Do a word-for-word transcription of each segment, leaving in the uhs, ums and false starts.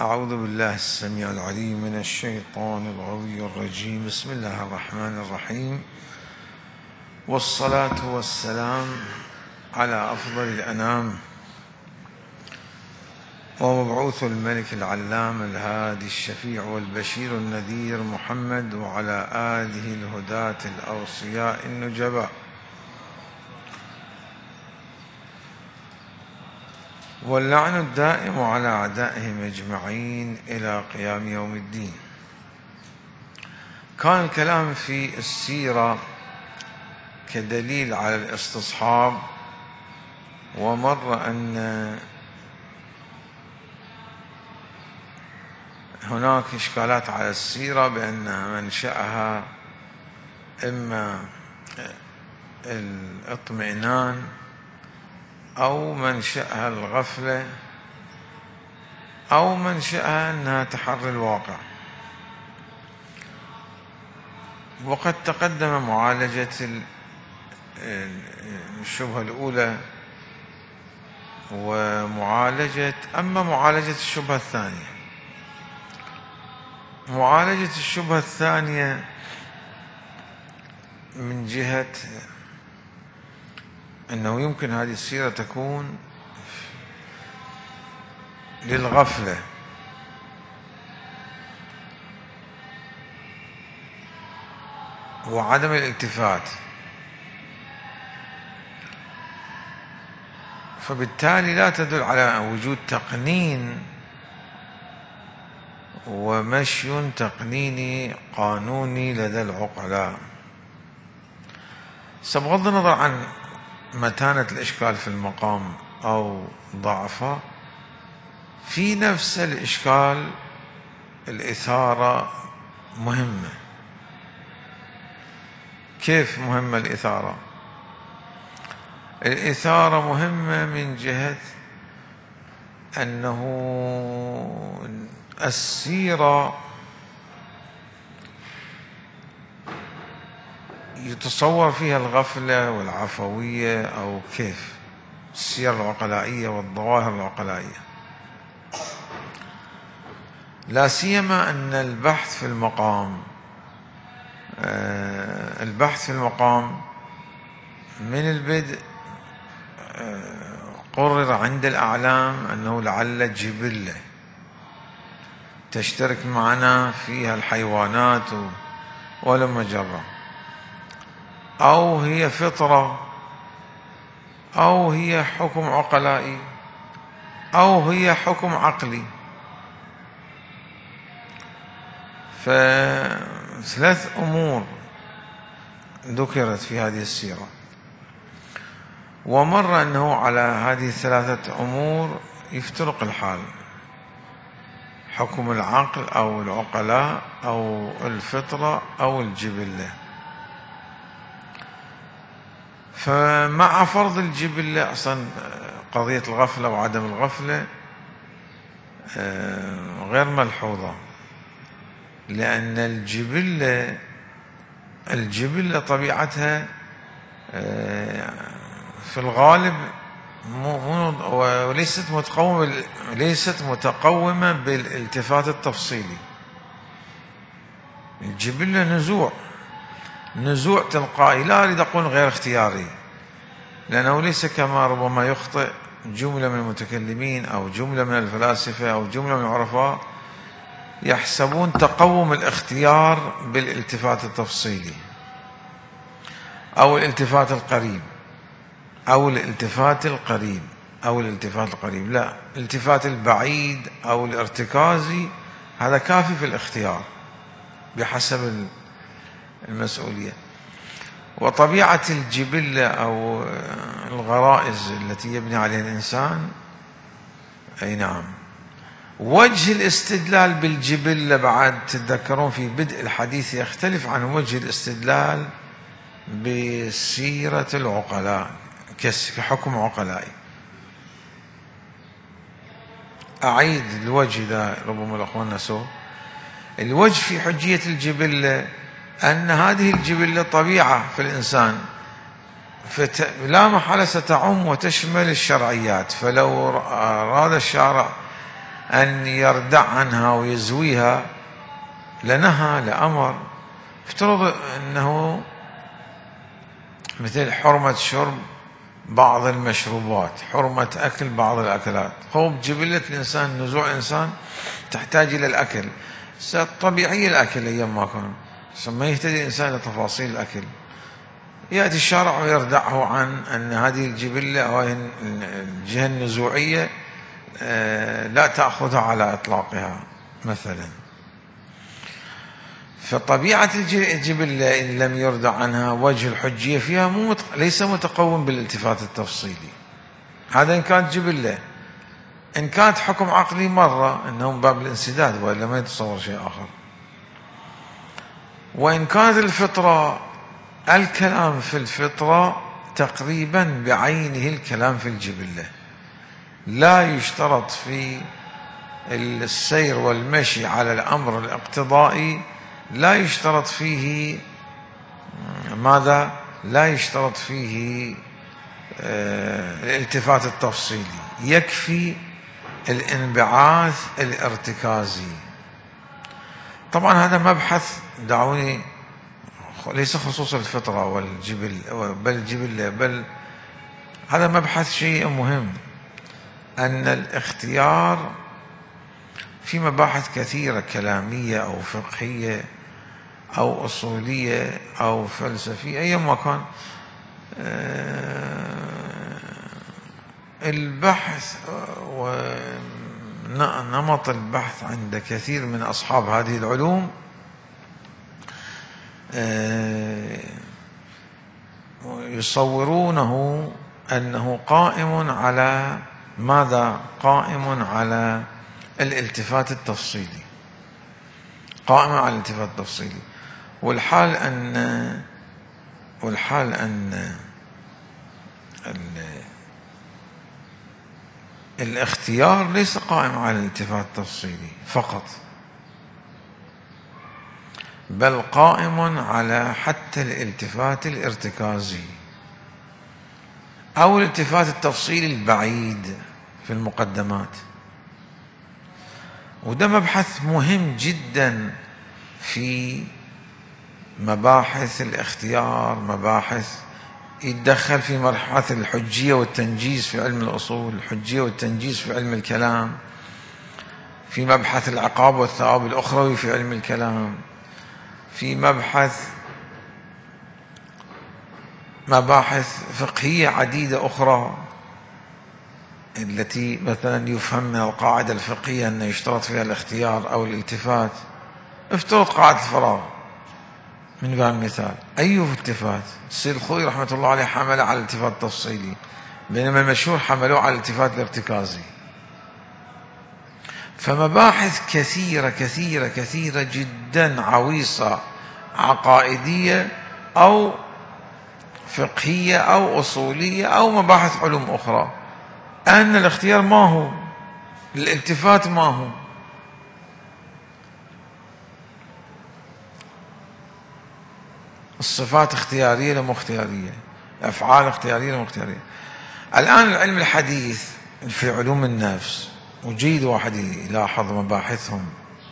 أعوذ بالله السميع العليم من الشيطان الغوي الرجيم. بسم الله الرحمن الرحيم، والصلاة والسلام على أفضل الأنام ومبعوث الملك العلام الهادي الشفيع والبشير النذير محمد، وعلى آله الهداة الأوصياء النجباء، واللعن الدائم على أعدائهم أجمعين إلى قيام يوم الدين. كان الكلام في السيرة كدليل على الاستصحاب، ومر أن هناك إشكالات على السيرة بأن منشأها إما الاطمئنان أو منشأها الغفلة أو منشأها أنها تحري الواقع. وقد تقدم معالجة الشبهة الأولى ومعالجة أما معالجة الشبهة الثانية معالجة الشبهة الثانية من جهة أنه يمكن هذه السيرة تكون للغفلة، وعدم الالتفات، فبالتالي لا تدل على وجود تقنين ومشي تقنيني قانوني لدى العقلاء. بغض النظر عن متانة الإشكال في المقام أو ضعفه، في نفس الإشكال الإثارة مهمة. كيف مهمة الإثارة؟ الإثارة مهمة من جهة أنه السيرة يتصور فيها الغفلة والعفوية، أو كيف السير العقلائية والظواهر العقلائية، لا سيما أن البحث في المقام البحث في المقام من البدء قرر عند الأعلام أنه لعل الجبلة تشترك معنا فيها الحيوانات ولا مجرة، أو هي فطرة، أو هي حكم عقلائي، أو هي حكم عقلي. فثلاث أمور ذكرت في هذه السيرة، ومر أنه على هذه الثلاثة أمور يفترق الحال: حكم العقل أو العقلاء أو الفطرة أو الجبلة. فمع فرض الجبلة أصلا قضية الغفلة وعدم الغفلة غير ملحوظة، لأن الجبلة الجبلة طبيعتها في الغالب وليست متقومة ليست متقومة بالالتفات التفصيلي. الجبلة نزوع نزوع تلقائي، لا أريد أقول غير اختياري، لأنه ليس كما ربما يخطئ جملة من المتكلمين أو جملة من الفلاسفة أو جملة من العرفاء يحسبون تقوم الاختيار بالالتفات التفصيلي أو الالتفات القريب أو الالتفات القريب أو الالتفات القريب لا، الالتفات البعيد أو الارتكازي هذا كافي في الاختيار بحسب المسؤولية. وطبيعة الجبلة أو الغرائز التي يبني عليها الإنسان، أي نعم، وجه الاستدلال بالجبلة بعد تتذكرون في بدء الحديث يختلف عن وجه الاستدلال بسيرة العقلاء كحكم عقلائي. أعيد الوجه ذا، ربما الأخوان نسوه. الوجه في حجية الجبلة أن هذه الجبلة طبيعة في الإنسان، فلا محالة ستعم وتشمل الشرعيات. فلو أراد الشارع أن يردع عنها ويزويها لنهى لأمر. افترض أنه مثل حرمة شرب بعض المشروبات، حرمة أكل بعض الأكلات. هو جبلة الإنسان، نزوع الإنسان تحتاج إلى الأكل، طبيعي الأكل أيام ما كان، ما يهتدي الإنسان لتفاصيل الأكل. يأتي الشارع ويردعه عن أن هذه الجبلة أو الجهة النزوعية لا تأخذها على إطلاقها مثلا. فطبيعة الجبلة إن لم يردع عنها وجه الحجية فيها مو مت... ليس متقوم بالالتفات التفصيلي. هذا إن كانت جبلة. إن كانت حكم عقلي مرة إنه من باب الانسداد، وإلا ما يتصور شيء آخر. وإن كانت الفطرة، الكلام في الفطرة تقريبا بعينه الكلام في الجبلة. لا يشترط في السير والمشي على الأمر الاقتضائي، لا يشترط فيه ماذا؟ لا يشترط فيه الالتفات التفصيلي، يكفي الانبعاث الارتكازي. طبعا هذا مبحث، دعوني، ليس خصوص الفطرة والجبل بل الجبلة، بل هذا مبحث شيء مهم، أن الاختيار في مباحث كثيرة كلامية أو فقهية أو أصولية أو فلسفية أي مكان، البحث ونمط البحث عند كثير من أصحاب هذه العلوم يصورونه أنه قائم على ماذا؟ قائم على الالتفات التفصيلي، قائم على الالتفات التفصيلي. والحال أن والحال أن الاختيار ليس قائم على الالتفات التفصيلي فقط، بل قائم على حتى الالتفات الارتكازي أو الالتفات التفصيلي البعيد في المقدمات. وده مبحث مهم جدا في مباحث الاختيار، مباحث يتدخل في مرحلة الحجية والتنجيز في علم الأصول، الحجية والتنجيز في علم الكلام، في مبحث العقاب والثواب الأخروي في علم الكلام، في مبحث مباحث فقهية عديدة أخرى التي مثلا يفهم من القاعدة الفقهية أن يشترط فيها الاختيار أو الالتفات. افترض قاعدة الفراغ من باب المثال، أي التفات؟ السيد الخوئي رحمة الله عليه حمله على الالتفات التفصيلي، بينما المشهور حملوه على الالتفات الارتكازي. فمباحث كثيرة كثيرة كثيرة جدا عويصة عقائدية أو فقهية أو أصولية أو مباحث علوم أخرى، أن الاختيار ما هو، الالتفات ما هو. الصفات اختيارية لم اختيارية، الأفعال اختيارية لم اختيارية. الآن العلم الحديث في علوم النفس، وجيد واحد يلاحظ مباحثهم،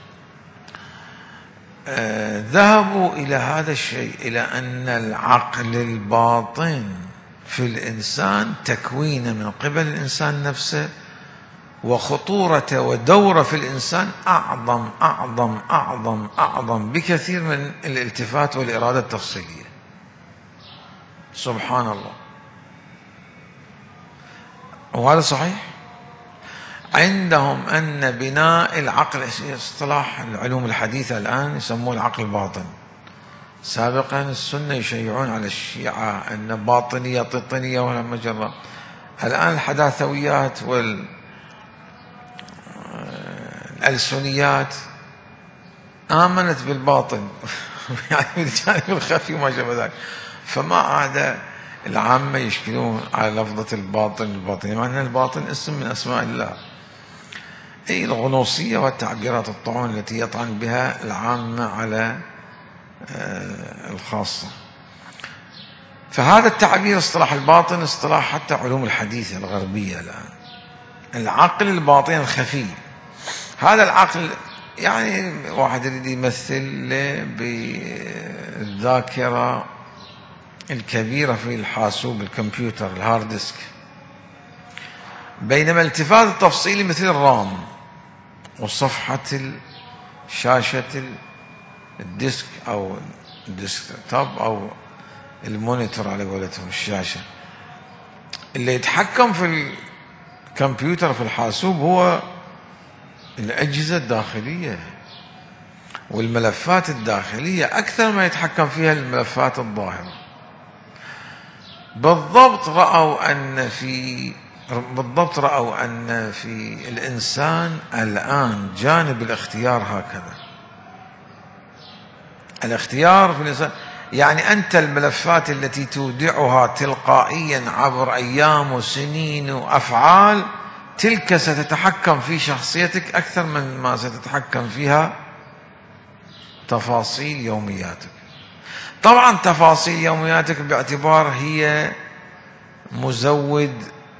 آه ذهبوا إلى هذا الشيء، إلى أن العقل الباطن في الإنسان تكوينه من قبل الإنسان نفسه، وخطورته ودوره في الإنسان أعظم أعظم أعظم أعظم بكثير من الالتفات والإرادة التفصيلية. سبحان الله. وهذا صحيح. عندهم أن بناء العقل، اصطلاح العلوم الحديثة الآن يسموه العقل الباطن. سابقا السنة يشيعون على الشيعة أن باطنية طيطنية ولا مجرة. الآن الحداثويات والألسنيات آمنت بالباطن يعني بالجانب الخفي وما شابه ذلك. فما عاد العامة يشكلون على لفظة الباطن الباطنية، مع أن الباطن اسم من أسماء الله. أي الغنوصية والتعبيرات الطعون التي يطعن بها العامة على الخاصة. فهذا التعبير اصطلاح الباطن اصطلاح حتى علوم الحديثة الغربية الآن، العقل الباطن الخفي. هذا العقل يعني واحد يريد يمثل بالذاكرة الكبيرة في الحاسوب الكمبيوتر الهارد ديسك، بينما الالتفات التفصيلي مثل الرام وصفحة شاشة الديسك أو الديسك توب أو المونيتور على قولتهم الشاشة. اللي يتحكم في الكمبيوتر في الحاسوب هو الأجهزة الداخلية والملفات الداخلية أكثر ما يتحكم فيها الملفات الظاهرة. بالضبط رأوا أن في بالضبط رأوا أن في الإنسان الآن جانب الاختيار هكذا. الاختيار في الإنسان يعني أنت الملفات التي تودعها تلقائيا عبر أيام وسنين وأفعال، تلك ستتحكم في شخصيتك أكثر من ما ستتحكم فيها تفاصيل يومياتك. طبعا تفاصيل يومياتك باعتبار هي مزود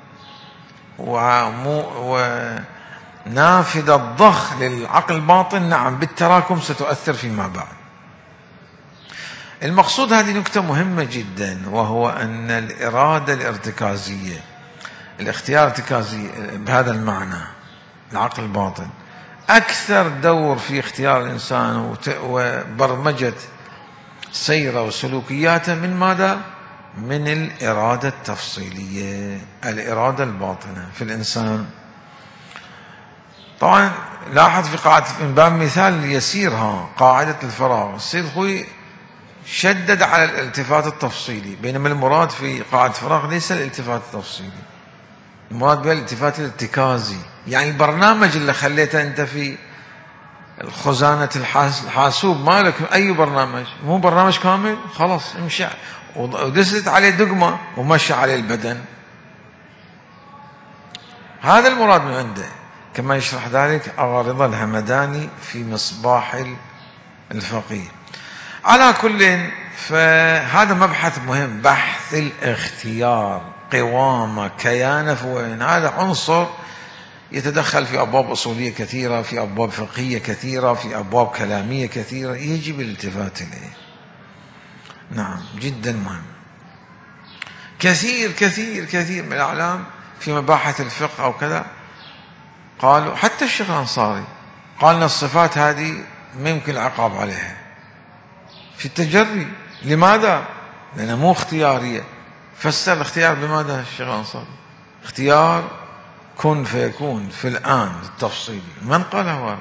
ونافذة ضخ للعقل الباطن، نعم بالتراكم ستؤثر فيما بعد. المقصود هذه نكتة مهمة جدا، وهو أن الإرادة الارتكازية الاختيار الارتكازي بهذا المعنى العقل الباطن أكثر دور في اختيار الإنسان وبرمجة سيره وسلوكياته من ماذا؟ من الإرادة التفصيلية، الإرادة الباطنة في الإنسان. طبعا لاحظ في قاعدة من باب مثال يسير ها قاعدة الفراغ، السيد خوي شدد على الالتفات التفصيلي، بينما المراد في قاعدة الفراغ ليس الالتفات التفصيلي، المراد به الالتفات الارتكازي. يعني البرنامج اللي خليته أنت في الخزانة الحاسوب مالك أي برنامج، مو برنامج كامل، خلاص امشي ودست عليه دقمة ومشى عليه البدن، هذا المراد من عنده، كما يشرح ذلك أغا رضا الهمداني في مصباح الفقيه. على كل، فهذا مبحث مهم، بحث الاختيار، قوامه، كيانه في وين. هذا عنصر يتدخل في أبواب أصولية كثيرة، في أبواب فقهية كثيرة، في أبواب كلامية كثيرة، يجب الالتفات إليه. نعم جدا مهم. كثير كثير كثير من الأعلام في مباحث الفقه أو كذا قالوا، حتى الشيخ الأنصاري قال أن الصفات هذه ما يمكن العقاب عليها في التجري. لماذا؟ لأنها مو اختيارية. فسر الاختيار بماذا الشيخ الأنصاري؟ اختيار كن فيكون في الآن التفصيلي. من قال هو؟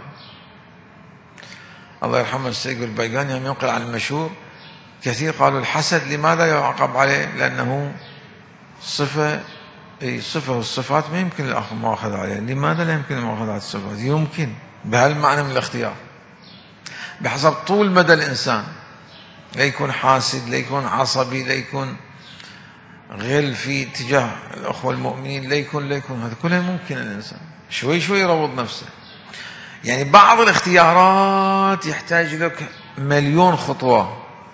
الله يرحمه السيد البيقاني يوم ينقل عن المشهور كثير قالوا الحسد لماذا يعاقب عليه؟ لأنه صفة، أي صفة والصفات ما يمكن الأخذ مؤاخذ عليه. لماذا لا يمكن المؤاخذة على الصفات؟ يمكن بهالمعنى من الاختيار، بحسب طول مدى الإنسان، لا يكون حاسد، لا يكون عصبي، لا يكون غل في اتجاه الأخوة المؤمنين، لا يكون لا يكون هذا كله ممكن الإنسان شوي شوي يروض نفسه. يعني بعض الاختيارات يحتاج لك مليون خطوة،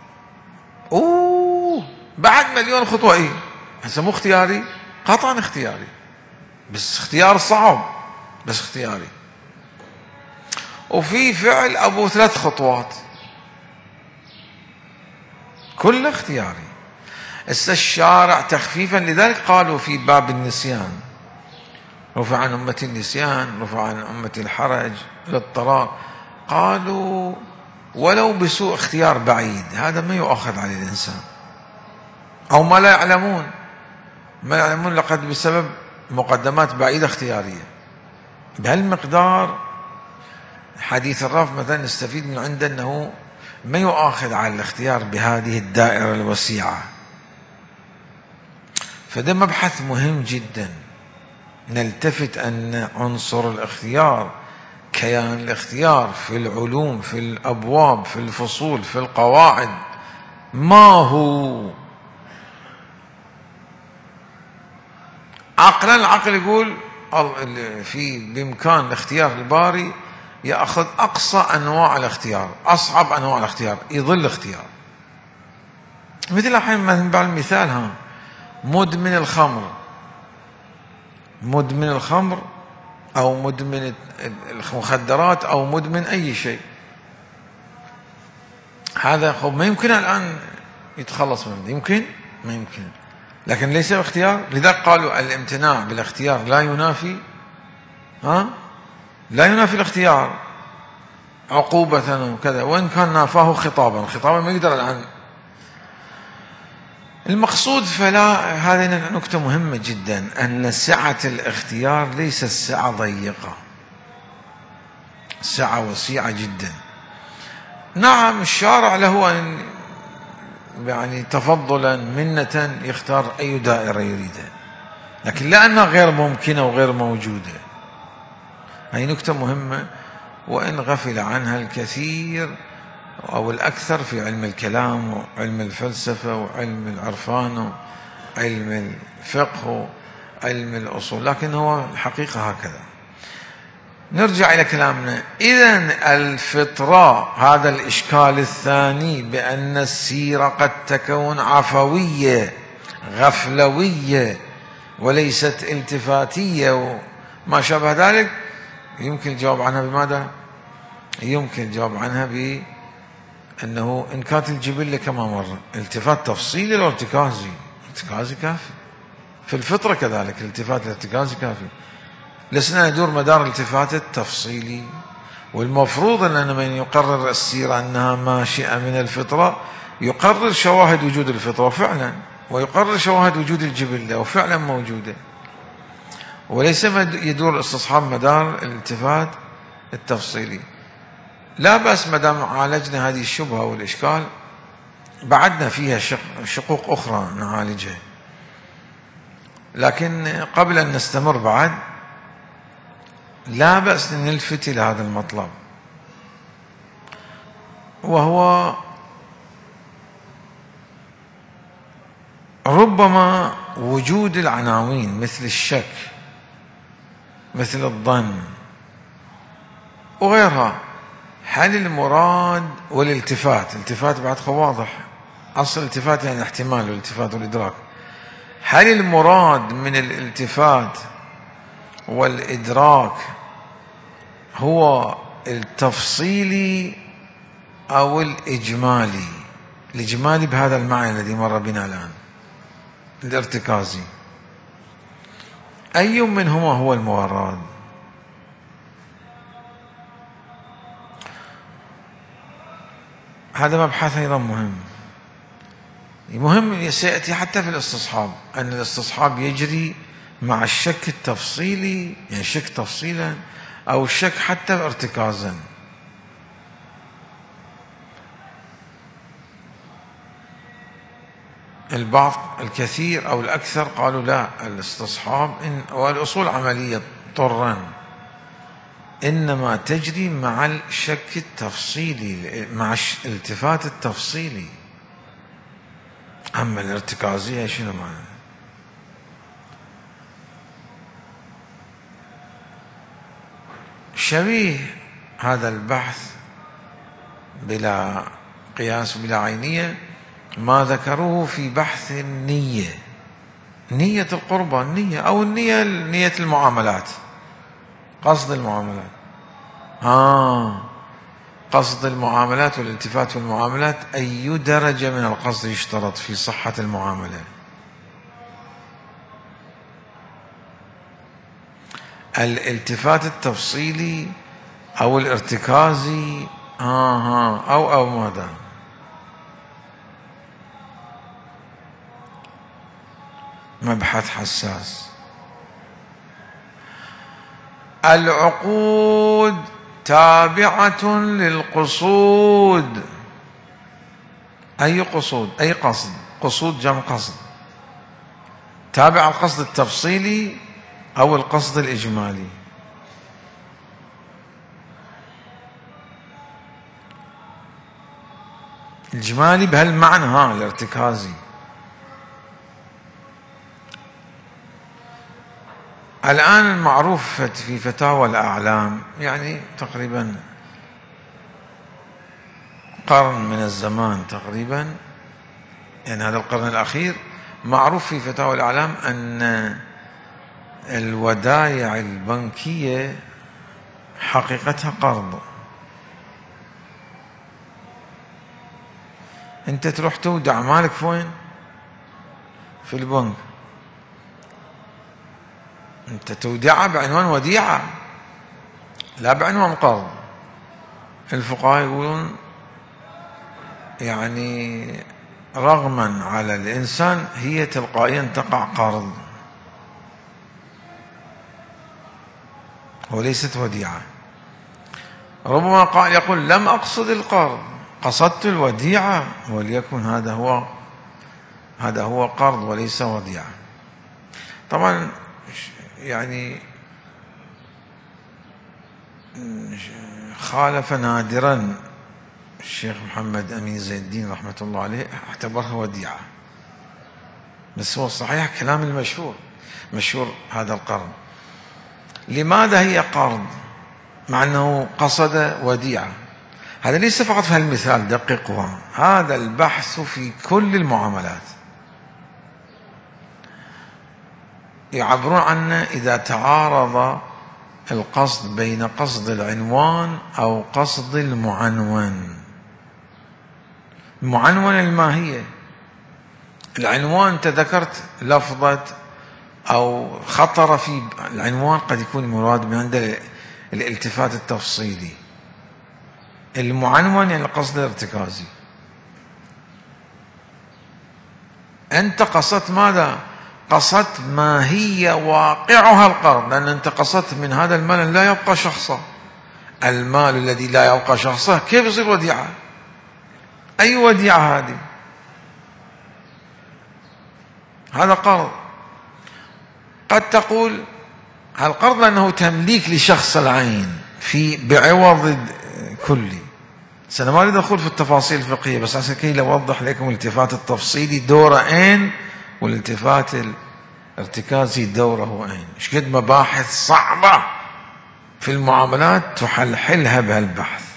أوه بعد مليون خطوة إيه هسه مو اختياري، قطعا اختياري، بس اختيار صعب بس اختياري. وفي فعل أبو ثلاث خطوات كله اختياري. هسه الشارع تخفيفا لذلك قالوا في باب النسيان، رفع عن أمتي النسيان، رفع عن أمتي الحرج الاضطرار، قالوا ولو بسوء اختيار بعيد، هذا ما يؤخذ عليه الإنسان، أو ما لا يعلمون ما يعلمون لقد بسبب مقدمات بعيدة اختيارية بهالمقدار. حديث الرف مثلا نستفيد من عنده أنه ما يؤخذ على الاختيار بهذه الدائرة الوسيعة. فده مبحث مهم جدا، نلتفت أن عنصر الاختيار، كيان الاختيار في العلوم، في الأبواب، في الفصول، في القواعد، ما هو عقلا. العقل يقول في بإمكان الاختيار الباري يأخذ أقصى أنواع الاختيار، أصعب أنواع الاختيار، يظل اختيار. مثل الحين من بعض المثال ها مدمن الخمر، مدمن الخمر أو مدمن المخدرات أو مدمن أي شيء، هذا خب ما يمكن الآن يتخلص منه، يمكن ما يمكن، لكن ليس باختيار. لذلك قالوا الامتناع بالاختيار لا ينافي ها لا ينافي الاختيار عقوبة وكذا، وإن كان نافاه خطابا، خطابا ما يقدر الآن. المقصود فلا، هذه نكتة مهمة جدا، أن سعة الاختيار ليست سعة ضيقة، سعة وسيعة جدا. نعم الشارع له أن يعني تفضلا منة يختار أي دائرة يريدها، لكن لا أنها غير ممكنة وغير موجودة. هذه نكتة مهمة، وإن غفل عنها الكثير أو الأكثر في علم الكلام وعلم الفلسفة وعلم العرفان وعلم الفقه وعلم الأصول، لكن هو الحقيقة هكذا. نرجع إلى كلامنا. إذن الفطرة، هذا الإشكال الثاني بأن السيرة قد تكون عفوية غفلوية وليست التفاتية وما شابه ذلك، يمكن الجواب عنها بماذا؟ يمكن الجواب عنها بأنه إن كانت الجبلة كما مر التفات تفصيلي أو ارتكازي، ارتكازي كافي. في الفطرة كذلك الالتفات الارتكازي كافي، لسنا ندور مدار الالتفات التفصيلي. والمفروض أن من يقرر السيرة أنها ماشئة من الفطرة يقرر شواهد وجود الفطرة فعلا، ويقرر شواهد وجود الجبلة وفعلا موجودة، وليس يدور استصحاب مدار الالتفات التفصيلي. لا بأس ما دام عالجنا هذه الشبهة والإشكال، بعدنا فيها شقوق أخرى نعالجها، لكن قبل أن نستمر بعد لا بأس أن نلفت إلى هذا المطلب، وهو ربما وجود العناوين مثل الشك مثل الظن وغيرها. هل المراد والالتفات، الالتفات بعد واضح، أصل الالتفات يعني احتمال والالتفات والإدراك. هل المراد من الالتفات والإدراك هو التفصيلي أو الإجمالي؟ الإجمالي بهذا المعنى الذي مر بنا الآن، الارتكازي، أي منهما هو المراد؟ هذا مبحث أيضا مهم مهم سيأتي حتى في الاستصحاب، أن الاستصحاب يجري مع الشك التفصيلي، يعني الشك تفصيلا أو الشك حتى ارتكازا. البعض الكثير أو الأكثر قالوا لا، الاستصحاب إن والأصول عملية طرا إنما تجري مع الشك التفصيلي، مع الالتفات التفصيلي. أما الارتكازية شنو معنى؟ شبيه هذا البحث بلا قياس بلا عينية ما ذكروه في بحث النية، نية القربة، النية أو النية نية المعاملات، قصد المعاملات. آه قصد المعاملات والالتفات في المعاملات، أي درجة من القصد يشترط في صحة المعاملة؟ الالتفات التفصيلي أو الارتكازي آه ها أو أو ماذا؟ مبحث حساس. العقود تابعة للقصود. أي قصود؟ أي قصد؟ قصود جمع قصد، تابع القصد التفصيلي أو القصد الإجمالي. الإجمالي بهالمعنى، ها الارتكازي. الآن المعروف في فتاوى الأعلام، يعني تقريبا قرن من الزمان تقريبا، يعني هذا القرن الأخير، معروف في فتاوى الأعلام أن الودائع البنكية حقيقتها قرض. أنت تروح تودع مالك فين؟ في البنك. أنت تودعها بعنوان وديعة لا بعنوان قرض. الفقهاء يقولون يعني رغما على الإنسان هي تلقائيا تقع قرض وليست وديعة. ربما قال يقول لم أقصد القرض، قصدت الوديعة، وليكن هذا هو هذا هو قرض وليس وديعة. طبعا يعني خالف نادرا الشيخ محمد أمين زين الدين رحمة الله عليه، اعتبرها وديعة، بس هو الصحيح كلام المشهور مشهور هذا القرض. لماذا هي قرض مع أنه قصد وديعة؟ هذا ليس فقط في هالمثال، دققوا، هذا البحث في كل المعاملات يعبرون عنه إذا تعارض القصد بين قصد العنوان أو قصد المعنون. المعنون الماهية، العنوان أنت ذكرت لفظة أو خطر في العنوان، قد يكون مراد من عند الالتفات التفصيلي. المعنون يعني القصد الارتكازي. أنت قصدت ماذا؟ قصدت ما هي واقعها القرض، لأن أنت قصدت من هذا المال لا يبقى شخصا. المال الذي لا يبقى شخصه كيف يصير وديعة؟ أي وديعة هذه؟ هذا قرض. قد تقول هالقرض لأنه تمليك لشخص العين في بعوض كلي. أنا ما أريد أدخل في التفاصيل الفقهية، بس عشان كي أوضح لكم الالتفات التفصيلي دوره أين والالتفات الارتكازي دوره أين. إيش قد مباحث صعبة في المعاملات تحلحلها بهالبحث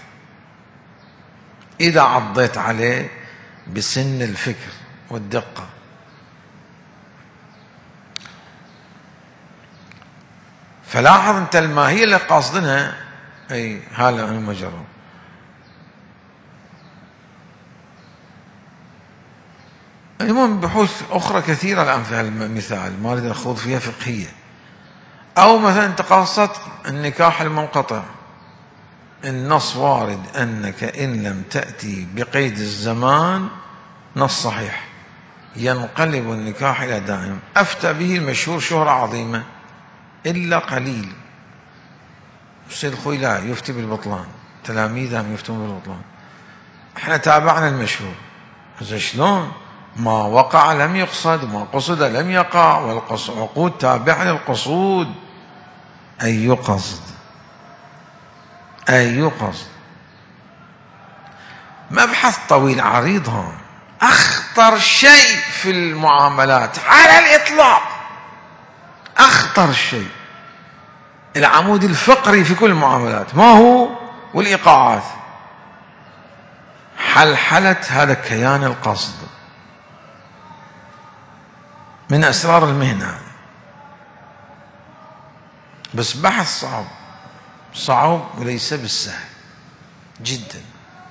إذا عضيت عليه بسن الفكر والدقة. فلاحظ أنت الماهية اللي قاصدنها، أي هذا المجرد. المهم بحوث أخرى كثيرة الآن في هالمثال ما أريد أخوض فيها فقهية. أو مثلا أنت قاصدت النكاح المنقطع، النص وارد أنك إن لم تأتي بقيد الزمان، نص صحيح، ينقلب النكاح إلى دائم. أفتى به المشهور شهرة عظيمة إلا قليل. السيد الخوي لا يفتي بالبطلان، تلاميذهم يفتون بالبطلان. احنا تابعنا المشهور. هذا شلون؟ ما وقع لم يقصد، وما قصد لم يقع، والعقود تابعة للقصود. أي قصد أي قصد مبحث طويل عريض. هون أخطر شيء في المعاملات على الإطلاق، أخطر شيء العمود الفقري في كل المعاملات ما هو؟ والإيقاعات. حلحلة هذا كيان القصد من أسرار المهنة. بس بحث صعب صعب وليس بالسهل جدا.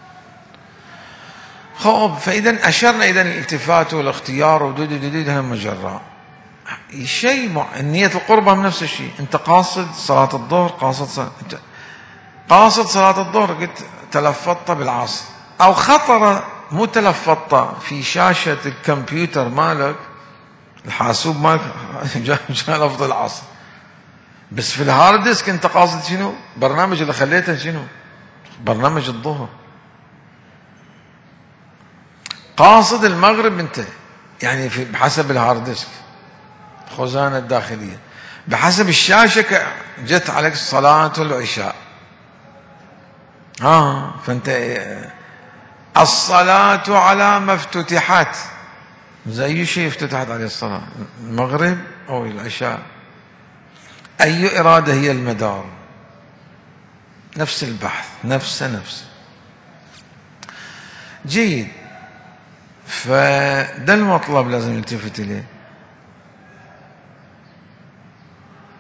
خب فإذا أشرنا إذا الالتفات والاختيار ودود دود هالمجرة. شيء مع النية القربة من نفس الشيء. أنت قاصد صلاة الظهر، قاصد صلاة أنت قاصد صلاة الظهر، قلت تلفظت بالعصر، أو خطر مو تلفظت في شاشة الكمبيوتر مالك الحاسوب مالك جاء لفظ العصر، بس في الهارد ديسك أنت قاصد شنو؟ برنامج اللي خليته شنو؟ برنامج الظهر. قاصد المغرب أنت يعني في بحسب الهارد ديسك خزانة الداخلية، بحسب الشاشة جت عليك صلاة العشاء. ها فأنت الصلاة على ما افتتحت، زي شيء افتتحت عليه الصلاة، المغرب أو العشاء. أي إرادة هي المدار؟ نفس البحث نفسه نفسه. جيد. فده المطلب لازم نلتفت إليه.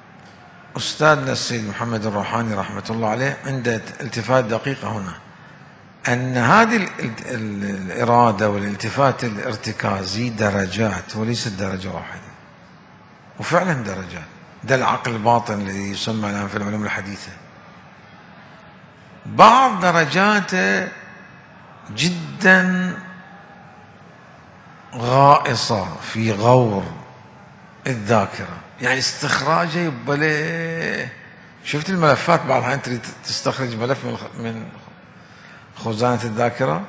أستاذنا السيد محمد الروحاني رحمة الله عليه عنده التفات دقيقة هنا، أن هذه الإرادة والالتفات الارتكازي درجات وليست درجة واحدة، وفعلا درجات. ده العقل الباطن الذي يسمى الآن في العلوم الحديثة. بعض درجاته جدا غائصة في غور الذاكرة، يعني استخراجه يبقى. شفت الملفات بعض الأحيان تريد تستخرج ملف من خزانة الذاكرة،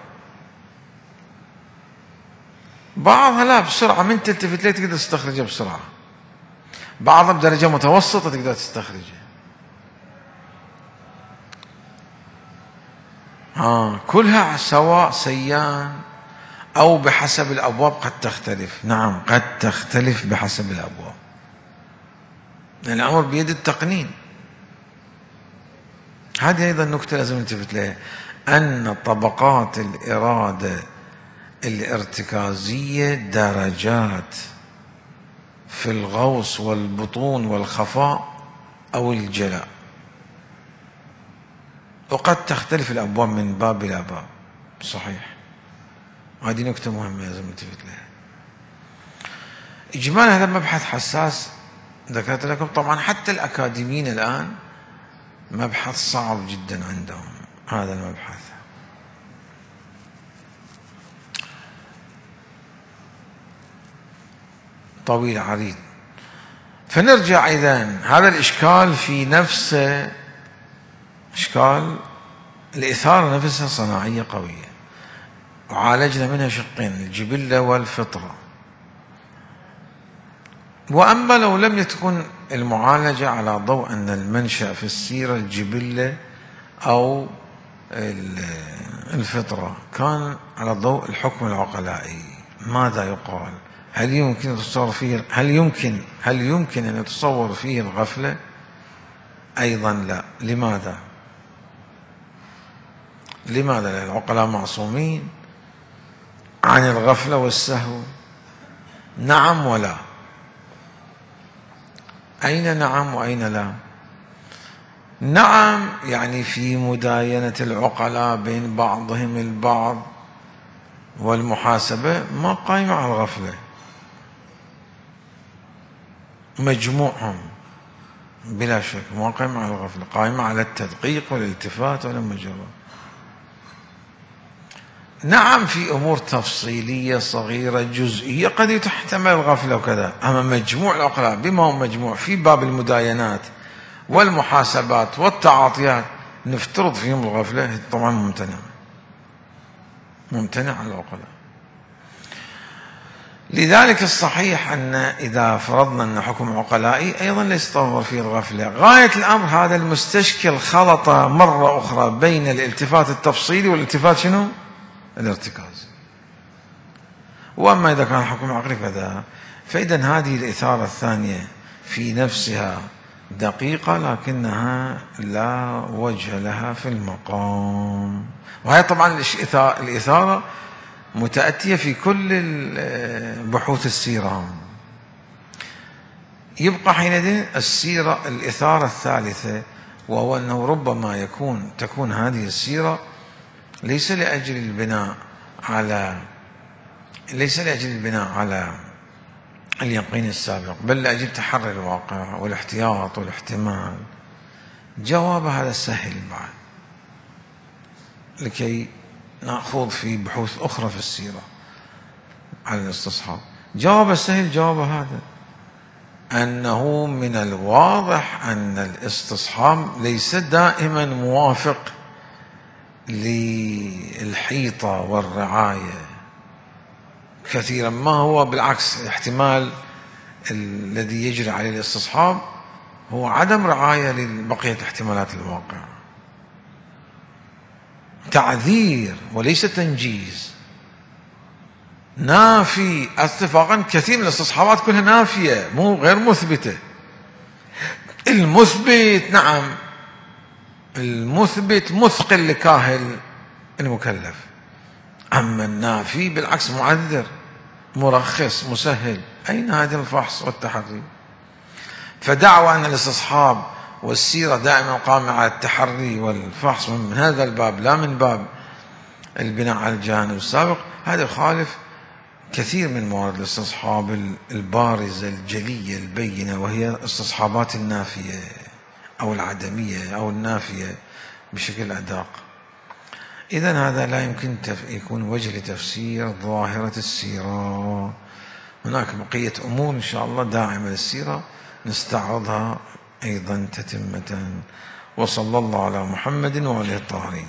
بعضها لا بسرعة من تلتفت ليه تقدر تستخرجها بسرعة، بعضها بدرجة متوسطة تقدر تستخرجها. آه كلها سواء سيان أو بحسب الأبواب قد تختلف. نعم قد تختلف بحسب الأبواب، يعني الأمر بيد التقنين. هذه أيضا نكتة لازم نلتفت لها، أن طبقات الإرادة الارتكازية درجات في الغوص والبطون والخفاء أو الجلاء، وقد تختلف الأبواب من باب إلى باب. صحيح، هذه نكتة مهمة لازم نلتفت لها. إجمالا هذا مبحث حساس ذكرت لكم. طبعا حتى الأكاديميين الآن مبحث صعب جدا عندهم هذا المبحث. طويل عريض. فنرجع إذن، هذا الإشكال في نفسه إشكال الإثارة نفسها صناعية قوية، وعالجنا منها شقين، الجبلة والفطرة. وأما لو لم تكن المعالجة على ضوء أن المنشأ في السيرة الجبلة أو الفطرة، كان على ضوء الحكم العقلائي، ماذا يقال؟ هل يمكن تصور فيه هل يمكن هل يمكن أن يتصور فيه الغفلة؟ أيضا لا. لماذا؟ لماذا؟ لأن العقلاء معصومين عن الغفلة والسهو. نعم ولا. أين نعم وأين لا؟ نعم يعني في مداينة العقلاء بين بعضهم البعض والمحاسبة ما قائمة على الغفلة، مجموعهم بلا شك ما قائمة على الغفلة، قائمة على التدقيق والالتفات والمجرد. نعم في أمور تفصيلية صغيرة جزئية قد تحتمل الغفلة وكذا، أما مجموع العقلاء بما هو مجموع في باب المداينات والمحاسبات والتعاطيات نفترض فيهم الغفلة، طبعا ممتنع ممتنع على العقلاء. لذلك الصحيح أن إذا فرضنا أن حكم عقلائي أيضا ليس يتصور فيه الغفلة. غاية الأمر هذا المستشكل خلط مرة أخرى بين الالتفات التفصيلي والالتفات شنو؟ الارتكاز. وأما إذا كان حكم عقلي فذا، فإذا هذه الإثارة الثانية في نفسها دقيقة لكنها لا وجه لها في المقام. وهي طبعا الإثارة متأتية في كل بحوث السيرة. يبقى حينئذ السيرة الإثارة الثالثة، وهو أنه ربما يكون تكون هذه السيرة ليس لأجل البناء على ليس لأجل البناء على اليقين السابق، بل لأجل تحري الواقع والاحتياط والاحتمال. جواب هذا سهل بعد لكي نأخذ في بحوث أخرى في السيرة على الاستصحاب. جواب السهل جواب هذا، أنه من الواضح أن الاستصحاب ليس دائما موافق للحيطة والرعاية، كثيرا ما هو بالعكس. الاحتمال الذي يجري عليه الاستصحاب هو عدم رعاية لبقية احتمالات الواقع، تعذير وليس تنجيز. نافي اتفاقا، كثير من الاستصحابات كلها نافية مو غير مثبتة. المثبت نعم، المثبت مثقل لكاهل المكلف، أما النافي بالعكس معذر مرخص مسهل. أين هذا الفحص والتحري؟ فدعوى أن الاستصحاب والسيرة دائما قام على التحري والفحص من هذا الباب لا من باب البناء على الجانب السابق، هذا يخالف كثير من موارد الاستصحاب البارزة الجلية البينة، وهي استصحابات النافية أو العدمية أو النافية بشكل أدق. إذن هذا لا يمكن يكون وجه لتفسير ظاهرة السيرة. هناك بقية أمور إن شاء الله داعمة للسيرة نستعرضها أيضا تتمة. وصلى الله على محمد وعلى الطاهرين.